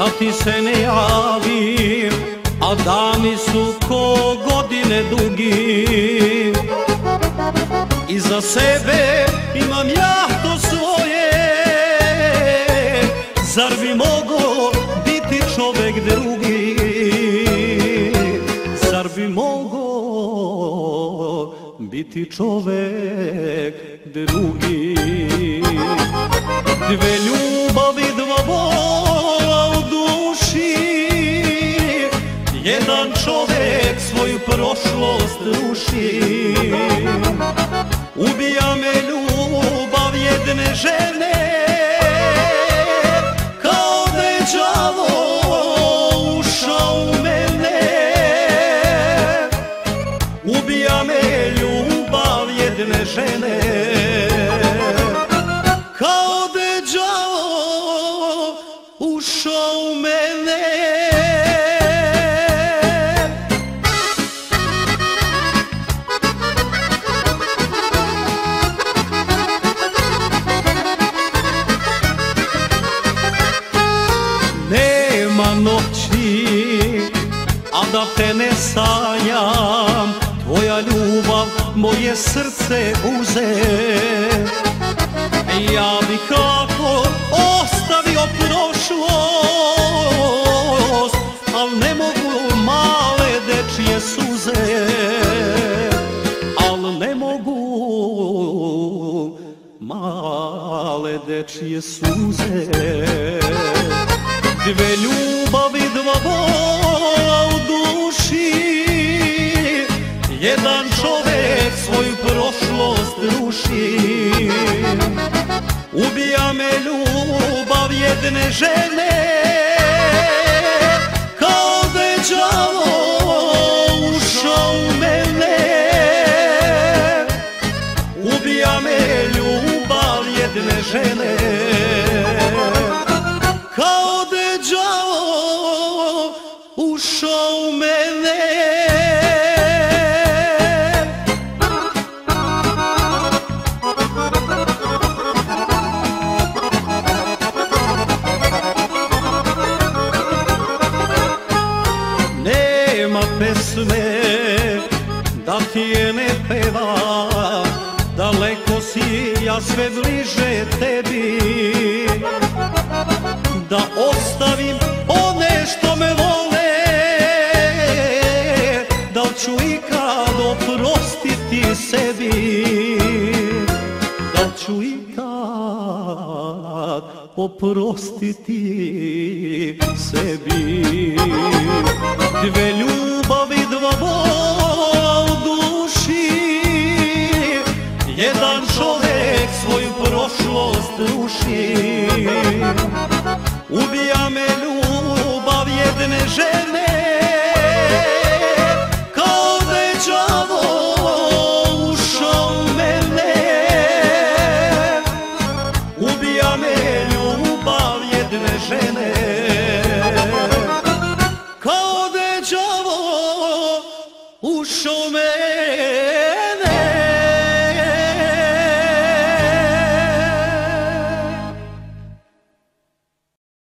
da ti se ne javim, a dani su ko godine dugi. Iza sebe imam jahto svoje, zar bi mogo biti čovek drugi? Zar bi mogo biti čovek drugi? Dve ljubavi, dva bola u duši, jedan čovek svoju prošlost ruši. Ubija me ljubav jedne žene, kao da je đavo ušao u mene. Ubija me ljubav jedne žene, kao da je đavo ušao u mene. Nema noći, a da te ne sanjam, tvoja ljubav moje srce uze. Ja bih kako ostavio prošlost, al ne mogu male dečije suze. Al ne mogu male dečije suze. Dve ljubavi, dva bola u duši, jedan čovek svoju prošlost ruši. Ubija me ljubav jedne žene, kao da je đavo ušao u mene. Ubija me ljubav jedne žene, kao da je đavo ušao u mene. Nema pesme da ti je ne peva, daleko si, ja sve bliže tebi. Da ostavim one što me vole, da li ću ikad oprostiti sebi? Da li ću ikad oprostiti sebi? Dve ljubavi, dva bola u duši, jedan čovek svoju prošlost ruši. Ubija me ljubav jedne žene, kao da je đavo ušao u mene. Ubija me ljubav jedne žene, kao da je đavo ušao u mene.